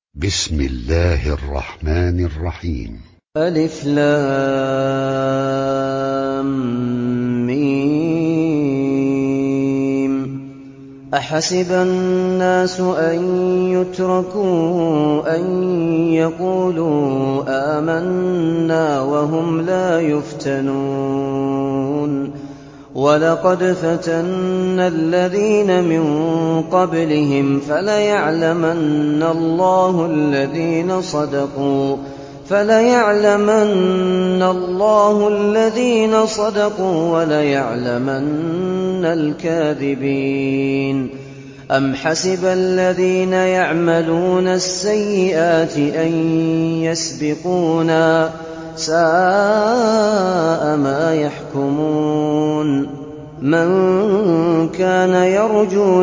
بسم الله الرحمن الرحيم. ألف لام ميم. أحسب الناس أن يتركوا أن يقولوا آمنا وهم لا يفتنون ولقد فتنا الذين من قبلهم فليعلمن الله الذين صدقوا وليعلمن الكاذبين. أم حسب الذين يعملون السيئات أن يسبقونا ساء ما يحكمون. من كان يرجو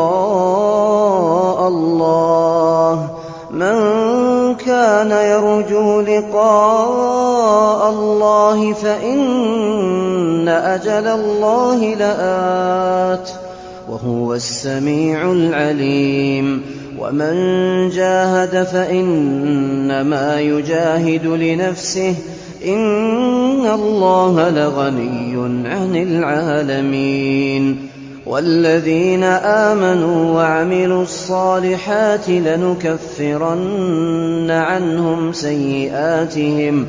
لقاء الله فإن أجل الله لآت وهو السميع العليم. ومن جاهد فإنما يجاهد لنفسه إن الله لغني عن العالمين. والذين آمنوا وعملوا الصالحات لنكفرن عنهم سيئاتهم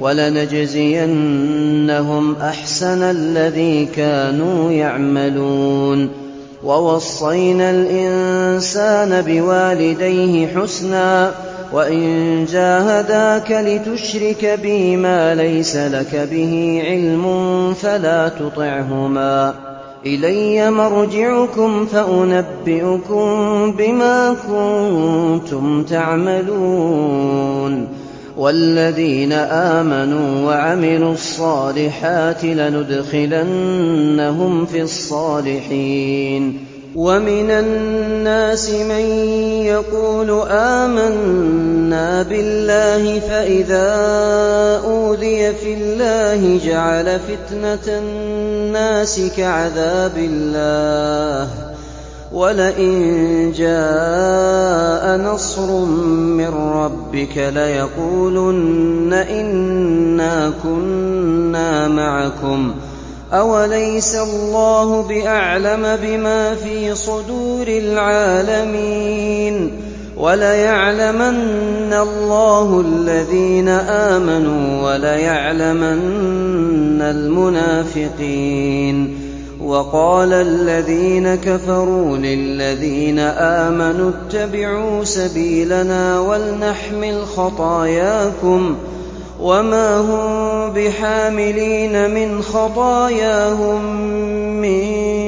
ولنجزينهم أحسن الذي كانوا يعملون. ووصينا الإنسان بوالديه حسنا وإن جاهداك لتشرك بي ما ليس لك به علم فلا تطعهما. إلي مرجعكم فأنبئكم بما كنتم تعملون. والذين آمنوا وعملوا الصالحات لندخلنهم في الصالحين. ومن الناس من يقول آمنا بالله فإذا أوذي في الله جعل فتنة الناس كعذاب الله ولئن جاء نصر من ربك ليقولن إنا كنا معكم أوليس الله بأعلم بما في صدور العالمين. وليعلمن الله الذين آمنوا وليعلمن المنافقين. وقال الذين كفروا للذين آمنوا اتبعوا سبيلنا ولنحمل خطاياكم وما هم بحاملين من خطاياهم من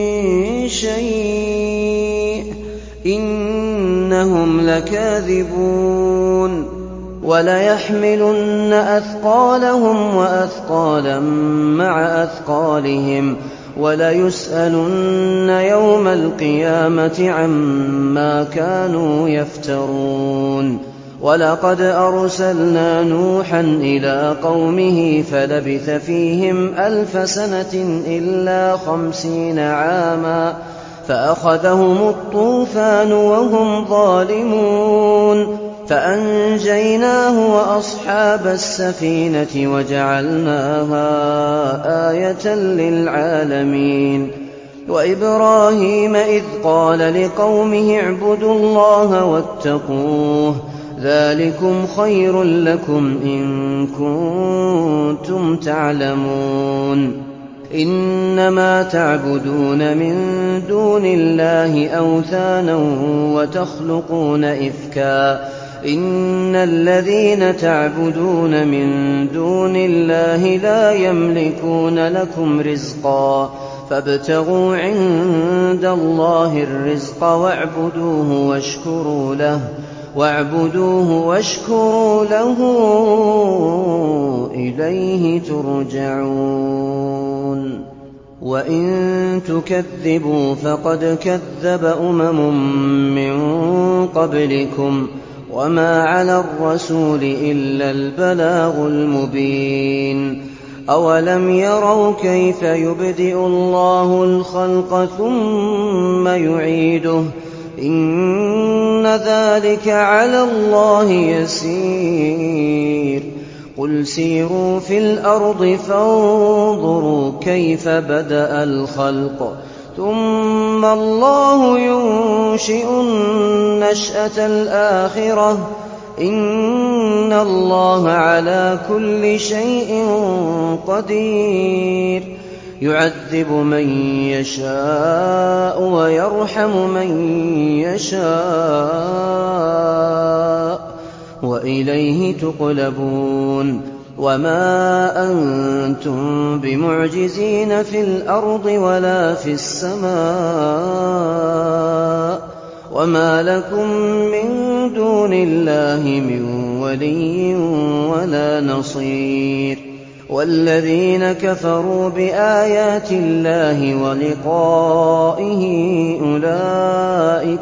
شيء إنهم لكاذبون. وليحملن أثقالهم وأثقالا مع أثقالهم وليسألن يوم القيامة عما كانوا يفترون. ولقد أرسلنا نوحا إلى قومه فلبث فيهم 1000 سنة إلا 50 عاما فأخذهم الطوفان وهم ظالمون فأنجيناه وأصحاب السفينة وجعلناها آية للعالمين. وإبراهيم إذ قال لقومه اعبدوا الله واتقوه ذلكم خير لكم إن كنتم تعلمون. إنما تعبدون من دون الله أوثانا وتخلقون إفكا إن الذين تعبدون من دون الله لا يملكون لكم رزقا فابتغوا عند الله الرزق واعبدوه واشكروا له إليه ترجعون. وإن تكذبوا فقد كذب أمم من قبلكم وما على الرسول إلا البلاغ المبين. أولم يروا كيف يبدئ الله الخلق ثم يعيده إن ذلك على الله يسير قل سيروا في الأرض فانظروا كيف بدأ الخلق ثم الله ينشئ النشأة الآخرة إن الله على كل شيء قدير يعذب من يشاء ويرحم من يشاء وإليه تقلبون وما أنتم بمعجزين في الأرض ولا في السماء وما لكم من دون الله من ولي ولا نصير والذين كفروا بآيات الله ولقائه أولئك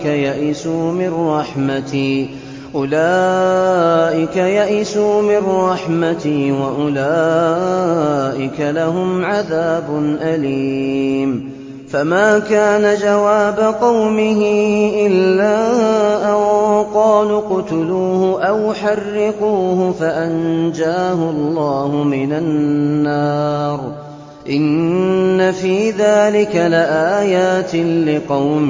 يئسوا من رحمتي وأولئك لهم عذاب أليم فما كان جواب قومه إلا أن قالوا اقتلوه أو حرقوه فأنجاه الله من النار إن في ذلك لآيات لقوم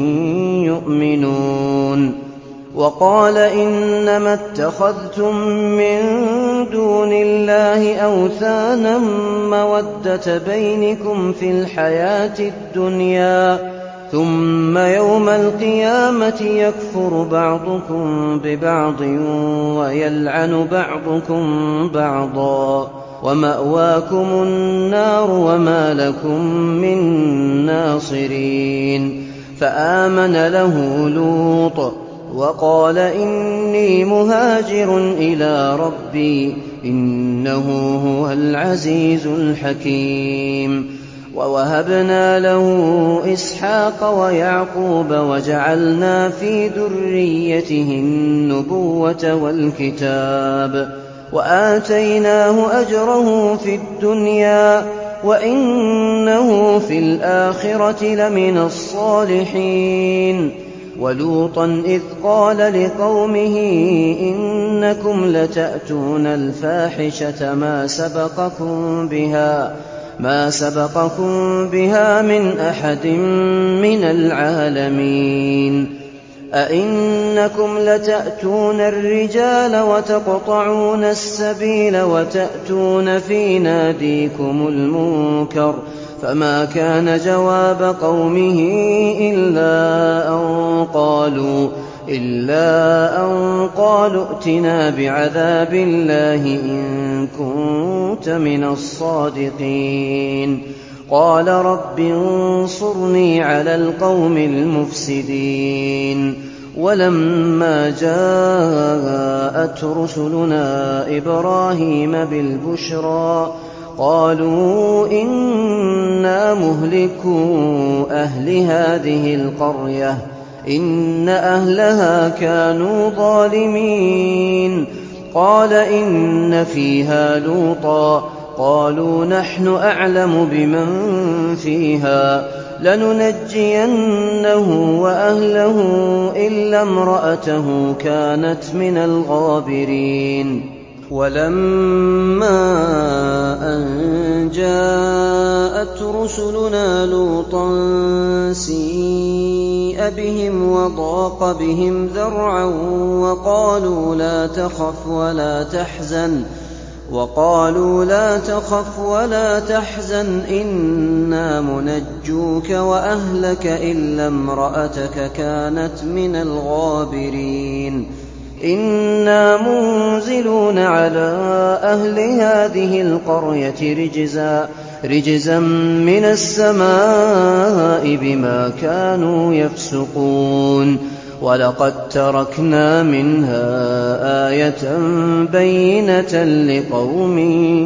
يؤمنون وقال إنما اتخذتم من دون الله أوثانا مودة بينكم في الحياة الدنيا ثم يوم القيامة يكفر بعضكم ببعض ويلعن بعضكم بعضا ومأواكم النار وما لكم من ناصرين فآمن له لوط وقال إني مهاجر إلى ربي إنه هو العزيز الحكيم ووهبنا له إسحاق ويعقوب وجعلنا في ذريته النبوة والكتاب وآتيناه أجره في الدنيا وإنه في الآخرة لمن الصالحين ولوطا إذ قال لقومه إنكم لتأتون الفاحشة ما سبقكم بها من أحد من العالمين أئنكم لتأتون الرجال وتقطعون السبيل وتأتون في ناديكم المنكر فما كان جواب قومه إلا أن قالوا ائتنا بعذاب الله إن كنت من الصادقين قال رب انصرني على القوم المفسدين ولما جاءت رسلنا إبراهيم بالبشرى قالوا إنا مهلكو أهل هذه القرية إن أهلها كانوا ظالمين قال إن فيها لوطا قالوا نحن أعلم بمن فيها لننجينه وأهله إلا امرأته كانت من الغابرين ولما أن جاءت رسلنا لوطا سيء بهم وضاق بهم ذرعا وقالوا لا تخف ولا تحزن إنا منجوك وأهلك إلا امرأتك كانت من الغابرين إنا منزلون على أهل هذه القرية رجزا من السماء بما كانوا يفسقون ولقد تركنا منها آية بينة لقوم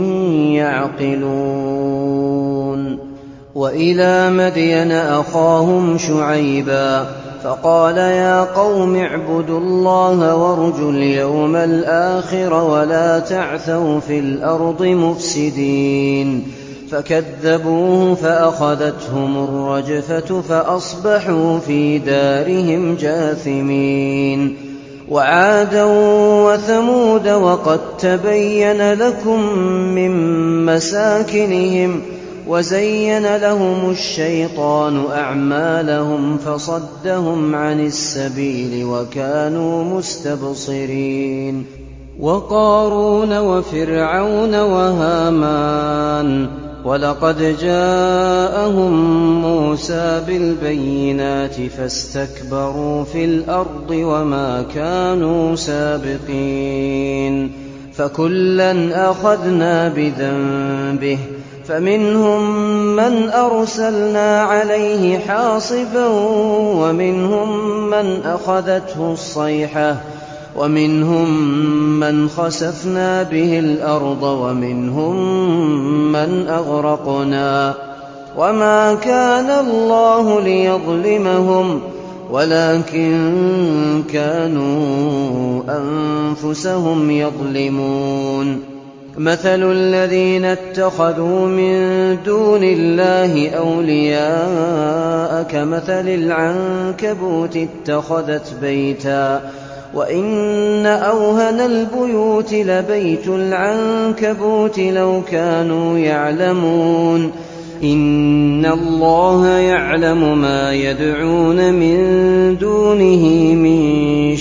يعقلون وإلى مدين أخاهم شعيبا فقال يا قوم اعبدوا الله وارجوا اليوم الآخر ولا تعثوا في الأرض مفسدين فكذبوه فأخذتهم الرجفة فأصبحوا في دارهم جاثمين. وعادا وثمود وقد تبين لكم من مساكنهم وزين لهم الشيطان أعمالهم فصدهم عن السبيل وكانوا مستبصرين. وقارون وفرعون وهامان ولقد جاءهم موسى بالبينات فاستكبروا في الأرض وما كانوا سابقين. فكلا أخذنا بذنبه فمنهم من أرسلنا عليه حاصبا ومنهم من أخذته الصيحة ومنهم من خسفنا به الأرض ومنهم من أغرقنا. وما كان الله ليظلمهم ولكن كانوا أنفسهم يظلمون. مثل الذين اتخذوا من دون الله أولياء كمثل العنكبوت اتخذت بيتا وإن أوهن البيوت لبيت العنكبوت لو كانوا يعلمون. إن الله يعلم ما يدعون من دونه من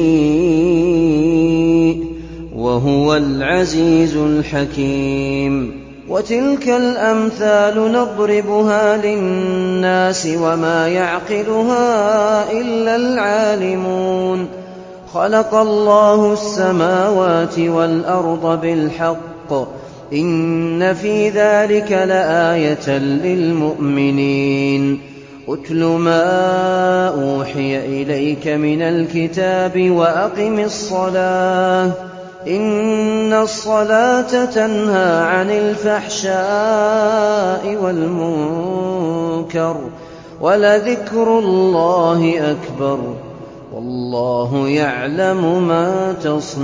شيء وهو العزيز الحكيم. وتلك الأمثال نضربها للناس وما يعقلها إلا العالمون. خلق الله السماوات والأرض بالحق إن في ذلك لآية للمؤمنين. أتل ما أوحي إليك من الكتاب وأقم الصلاة إن الصلاة تنهى عن الفحشاء والمنكر ولذكر الله أكبر والله يعلم ما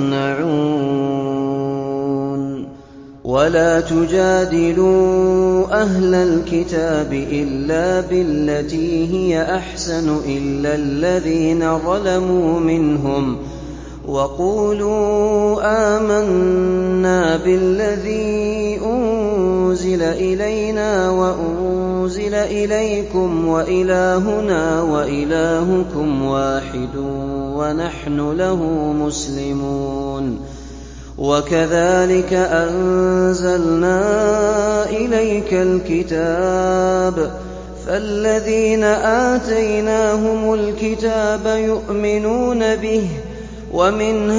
تصنعون. ولا تجادلوا أهل الكتاب إلا بالتي هي أحسن إلا الذين ظلموا منهم وقولوا آمنا بالذي أنزل إلينا وأنزل إليكم وإلهنا وإلهكم واحد ونحن له مسلمون. وكذلك أنزلنا إليك الكتاب فالذين آتيناهم الكتاب يؤمنون به ومن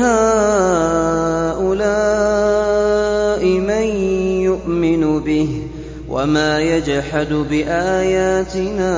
هؤلاء من يؤمن به وما يجحد بآياتنا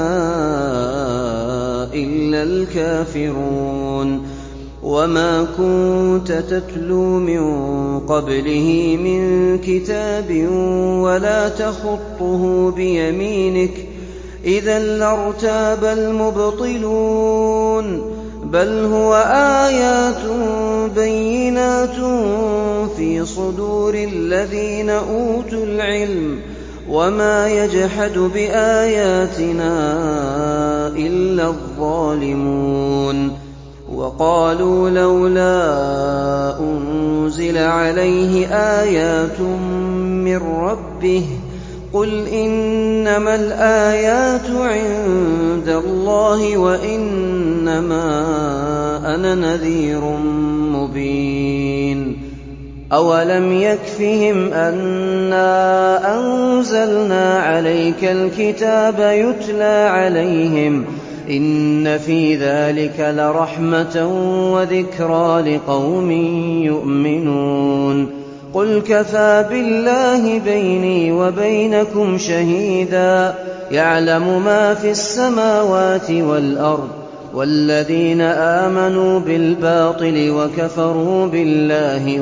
إلا الكافرون. وما كنت تتلو من قبله من كتاب ولا تخطه بيمينك إذا لارتاب المبطلون بل هو آيات بينات في صدور الذين أوتوا العلم وما يجحد بآياتنا إلا الظالمون. وقالوا لولا أنزل عليه آيات من ربه قل إنما الآيات عند الله وإنما أنا نذير مبين. أولم يكفهم أنا أنزلنا عليك الكتاب يتلى عليهم إن في ذلك لرحمة وذكرى لقوم يؤمنون. قل كفى بالله بيني وبينكم شهيدا يعلم ما في السماوات والأرض والذين آمنوا بالباطل وكفروا بالله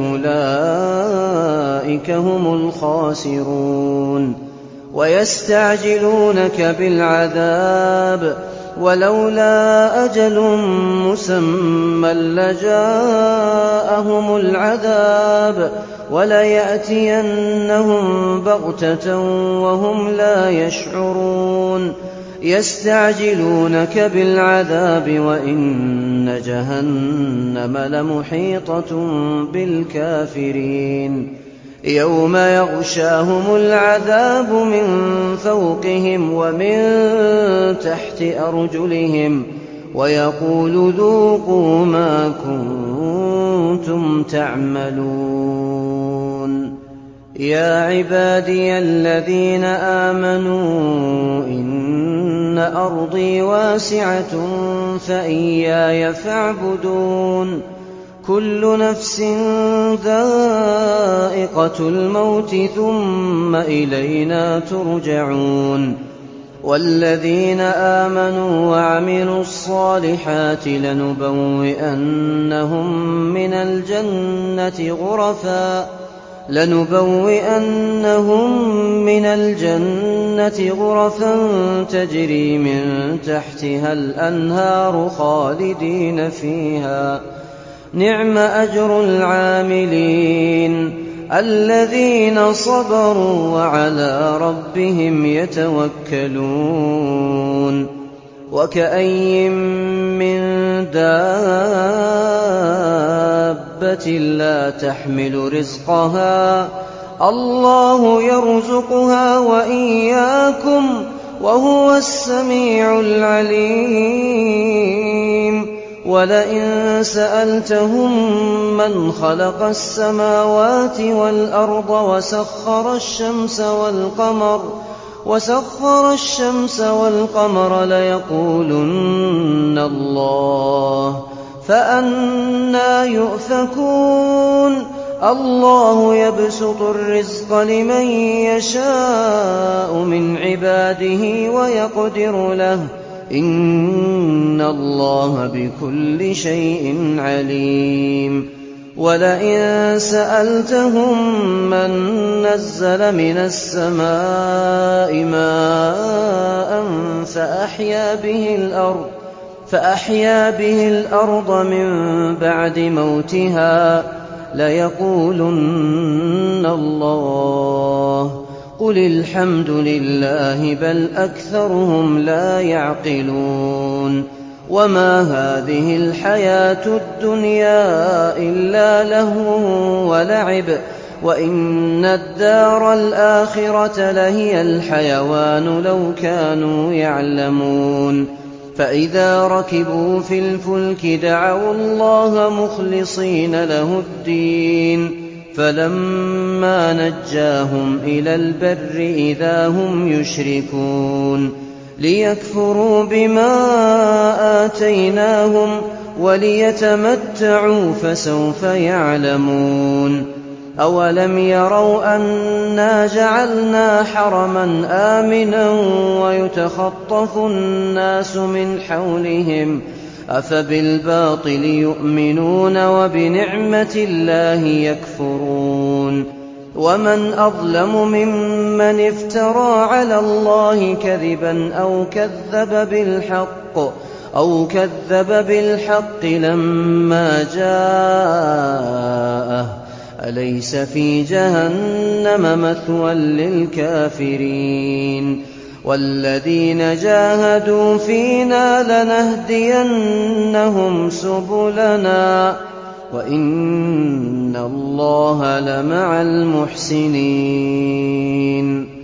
أولئك هم الخاسرون. ويستعجلونك بالعذاب ولولا أجل مسمى لجاءهم العذاب وَلَيَأْتِيَنَّهُم بَغْتَةً وَهُمْ لَا يَشْعُرُونَ يَسْتَعْجِلُونَكَ بِالْعَذَابِ وَإِنَّ جَهَنَّمَ لَمُحِيطَةٌ بِالْكَافِرِينَ يَوْمَ يَغْشَاهُمُ الْعَذَابُ مِن فَوْقِهِمْ وَمِن تَحْتِ أَرْجُلِهِمْ وَيَقُولُ ذُوقُوا مَا كُنتُمْ تَعْمَلُونَ يَا عِبَادِيَ الَّذِينَ آمَنُوا إِنَّ أَرْضِي وَاسِعَةٌ فَإِيَّايَ فَاعْبُدُونِ كُلُّ نَفْسٍ ذَائِقَةُ الْمَوْتِ ثُمَّ إِلَيْنَا تُرْجَعُونَ وَالَّذِينَ آمَنُوا وَعَمِلُوا الصَّالِحَاتِ لَنُبَوِّئَنَّهُم مِّنَ الْجَنَّةِ غُرَفًا تَجْرِي مِن تَحْتِهَا الْأَنْهَارُ خَالِدِينَ فِيهَا ۚ نِعْمَ أَجْرُ الْعَامِلِينَ الَّذِينَ صَبَرُوا وَعَلَىٰ رَبِّهِمْ يَتَوَكَّلُونَ وَكَأَيِّن مِّن دَابَّةٍ لَّا تَحْمِلُ رِزْقَهَا اللَّهُ يَرْزُقُهَا وَإِيَّاكُمْ ۚ وَهُوَ السَّمِيعُ الْعَلِيمُ وَلَئِن سَأَلْتَهُم مَّنْ خَلَقَ السَّمَاوَاتِ وَالْأَرْضَ وَسَخَّرَ الشَّمْسَ وَالْقَمَرَ لَيَقُولُنَّ اللَّهُ فَأَنَّىٰ يُؤْفَكُونَ اللَّهُ يَبْسُطُ الرِّزْقَ لِمَن يَشَاءُ مِنْ عِبَادِهِ وَيَقْدِرُ لَهُ ۚ إِنَّ اللَّهَ بِكُلِّ شَيْءٍ عَلِيمٌ وَلَئِن سَأَلْتَهُم مَّن نَّزَّلَ مِنَ السَّمَاءِ مَاءً فَأَحْيَا بِهِ الْأَرْضَ مِن بَعْدِ مَوْتِهَا لَيَقُولُنَّ اللَّهُ قُلِ الْحَمْدُ لِلَّهِ بَلْ أَكْثَرُهُمْ لَا يَعْقِلُونَ وَمَا هَٰذِهِ الْحَيَاةُ الدُّنْيَا إِلَّا لَهْوٌ وَلَعِبٌ وَإِنَّ الدَّارَ الْآخِرَةَ لَهِيَ الْحَيَوَانُ لَوْ كَانُوا يَعْلَمُونَ فَإِذَا رَكِبُوا فِي الْفُلْكِ دَعَوُا اللَّهَ مُخْلِصِينَ لَهُ الدِّينَ فَلَمَّا نَجَّاهُمْ إِلَى الْبَرِّ إِذَا هُمْ يُشْرِكُونَ لِيَكْفُرُوا بِمَا آتَيْنَاهُمْ وَلِيَتَمَتَّعُوا فَسَوْفَ يَعْلَمُونَ أَوَلَمْ يَرَوْا أَنَّا جَعَلْنَا حَرَمًا آمِنًا وَيُتَخَطَّفُ النَّاسُ مِنْ حَوْلِهِمْ ۚ أَفَبِالْبَاطِلِ يُؤْمِنُونَ وَبِنِعْمَةِ اللَّهِ يَكْفُرُونَ وَمَنْ أَظْلَمُ مِمَّنِ افْتَرَىٰ عَلَى اللَّهِ كَذِبًا أَوْ كَذَّبَ بِالْحَقِّ لَمَّا جَاءَهُ ۚ أَلَيْسَ فِي جَهَنَّمَ مَثْوًى لِّلْكَافِرِينَ وَالَّذِينَ جَاهَدُوا فِينَا لَنَهْدِيَنَّهُمْ سُبُلَنَا ۚ وَإِنَّ اللَّهَ لَمَعَ الْمُحْسِنِينَ